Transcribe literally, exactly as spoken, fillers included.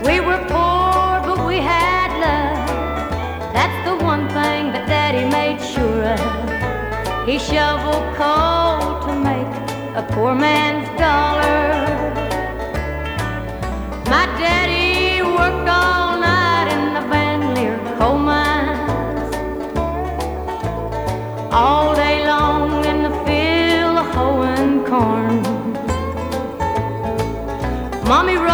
We were poor, but we had love. That's the one thing that Daddy made sure of. He shoveled coal to make a poor man's dollar. My daddy worked all night in the Van Leer coal mines, all day long in the field hoeing corn. Mommy